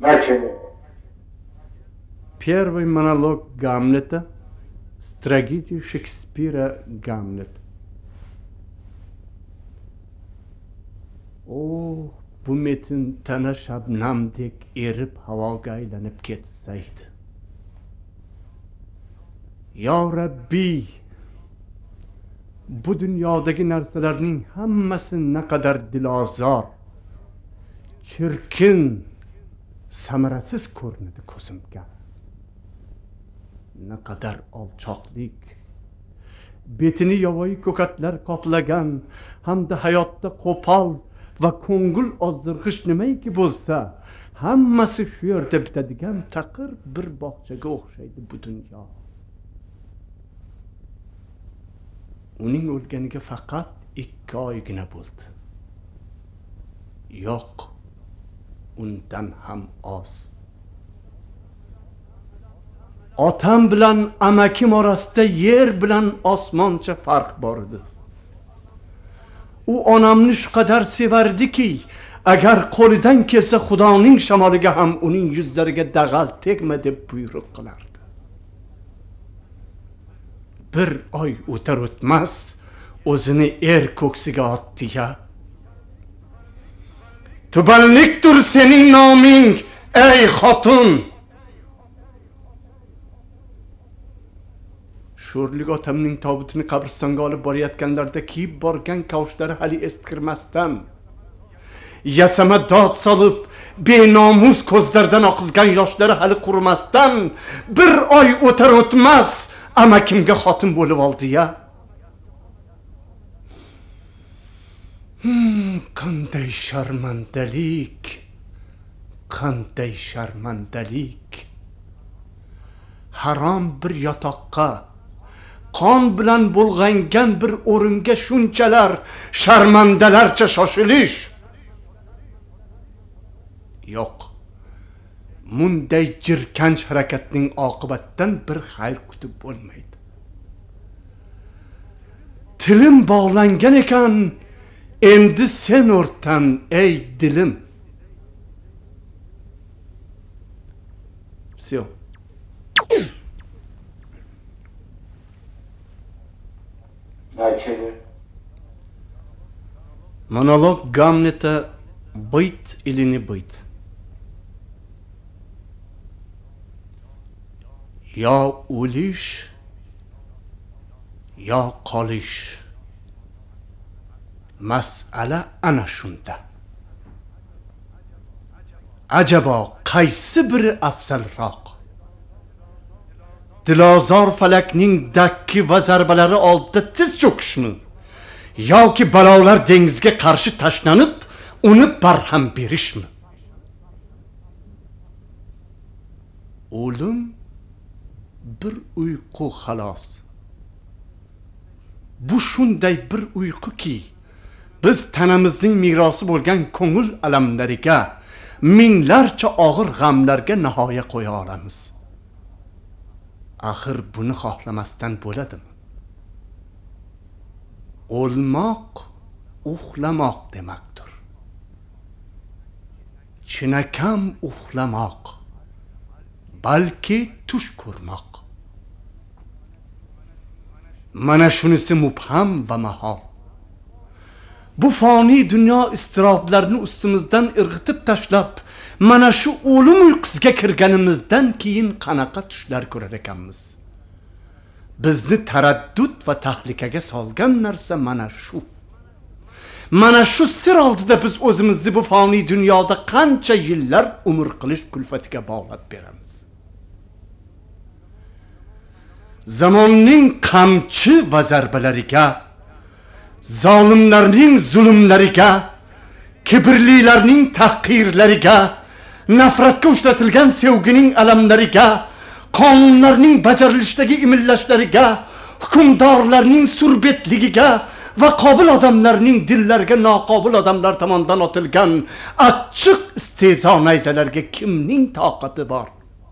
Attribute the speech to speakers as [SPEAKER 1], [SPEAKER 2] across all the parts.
[SPEAKER 1] Начали.
[SPEAKER 2] Первый монолог Гамлета с трагедии Шекспира «Гамлет». O, bu metin tana shabnamdek erib havoga aylanib ketsaydi. Yo Rabbiy, bu dunyodagi narsalarning hammasi naqadar dilozor, chirkin, samarasiz ko'rinadi ko'zimga. Naqadar olchoqlik, betini yovvoyi ko'katlar qoplagan hamda hayotda qo'pol va ko'ngil ozdirg'ish nimaiki bo'lsa, hammasi shu yerda bitadigan taqir bir bog'chaga o'xshaydi bu dunyo. Uning o'lganiga faqat 2 oygina bo'ldi. Yo'q, undan ham oz. Otam bilan amakim orasida yer bilan osmoncha farq bor edi. U onamni shqadar sevardiki, agar qo'lidan kelsa Xudoning shamoliga ham uning yuzlariga dag'al tegma deb buyruq qilardi. Bir oy o'tar o'tmas o'zini ko'ksiga otdi-ya. Tubanlikdir sening noming, ey xotin. Sho'rlik otamning tobutini qabristonga olib borayotganlarda kiyib borgan kavshlari hali eskirmasdan, yasama dod solib benomus ko'zlardan oqizgan yoshlari hali qurimasdan bir oy o'tar o'tmas amakimga xotin bo'lib oldi-ya. Qanday sharmandalik, qanday sharmandalik. Harom bir yotoqqa, qon bilan bulg'angan bir o'ringa shunchalar sharmandalarcha shoshilish. Yo'q, munday jirkanch harakatning oqibatdan bir xayr kutib bo'lmaydi. Tilim bog'langan ekan, endi sen o'rtan ey dilim. Всё.
[SPEAKER 1] Начали.
[SPEAKER 2] Монолог Гамлета «Быть или не быть». Yo o'lish, yo qolish. Mas'ala ana shunda. Ajabo qaysi biri afzalroq? Dilozor falakning dakki va zarbalari oldida tiz cho'kishmi? Yoki balolar dengizga qarshi tashlanib, uni barham berishmi? O'lim bir uyqu xolos. Bu shunday bir uyquki, biz tanamizning merosi bo'lgan ko'ngil alamlariga, minglarcha og'ir g'amlarga nihoya qo'ya olamiz. Axir buni xohlamasdan bo'ladimi? O'lmoq uxlamoq demakdir. Chinakam uxlamoq, balki tush ko'rmoq. Mana shunisi mubham va mahol. Bu foniy dunyo istiroblarini ustimizdan irg'itib tashlab, mana shu o'lim uyqusiga kirganimizdan keyin qanaqa tushlar ko'rar ekanmiz. Bizni taraddud va tahlikaga solgan narsa mana shu. Mana shu sir oldida biz o'zimizni bu foniy dunyoda qancha yillar umr qilish kulfatiga bog'lab beramiz. Zamonning qamchi va zarbalariga, zolimlarning zulmlariga, kibrlilarning tahqirlariga, nafratga ushlatilgan sevgining alamlariga, qonunlarning bajarilishdagi imillashlariga, hukmdorlarning surbetligiga va qobil odamlarning dillariga noqobil odamlar tomonidan otilgan achchiq iste'zo nayzalarga kimning toqati bor?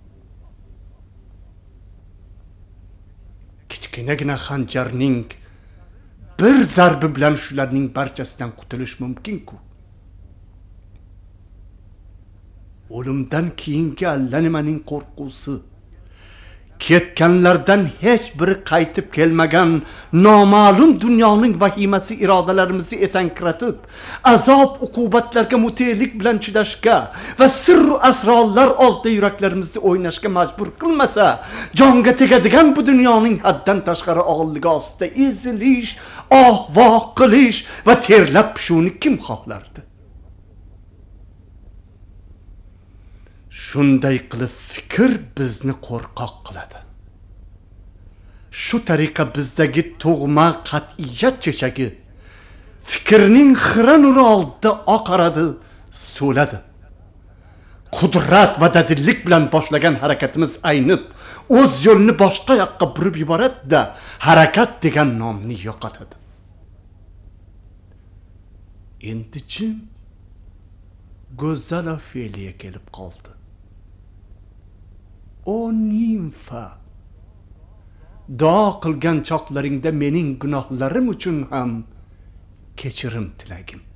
[SPEAKER 2] Kichkinagina xanjarning bir zarbi bilan shularning barchasidan qutulish mumkin-ku. o'limdan keyingi allanimaning qo'rqusi, ketganlardan hech biri qaytib kelmagan noma'lum dunyoning vahimasi irodalarimizni esankiratib, azob uqubatlarga mutelik bilan chidashga va sirru asrorlar oldida yuraklarimizni o'ynashga majbur qilmasa, jonga tegadigan bu dunyoning haddan tashqari og'irligi ostida ezilish, voh qilish va terlab pishuvni kim xohlardi? Shunday qilib fikr bizni qo'rqoq qiladi. Shu tariqa bizdagi tug'ma qat'iyat chechagi fikrning xira nuri oldida oqaradi, so'ladi. Qudrat va dadillik bilan boshlagan harakatimiz aynib, o'z yo'lini boshqa yoqqa burib yuboradi-da, harakat degan nomni yo'qotadi. Endi jim go'zal Ofeliya kelib qoldi. O nimfa, duo qilgan chaqlaringda mening gunohlarim uchun ham kechirim tilagin.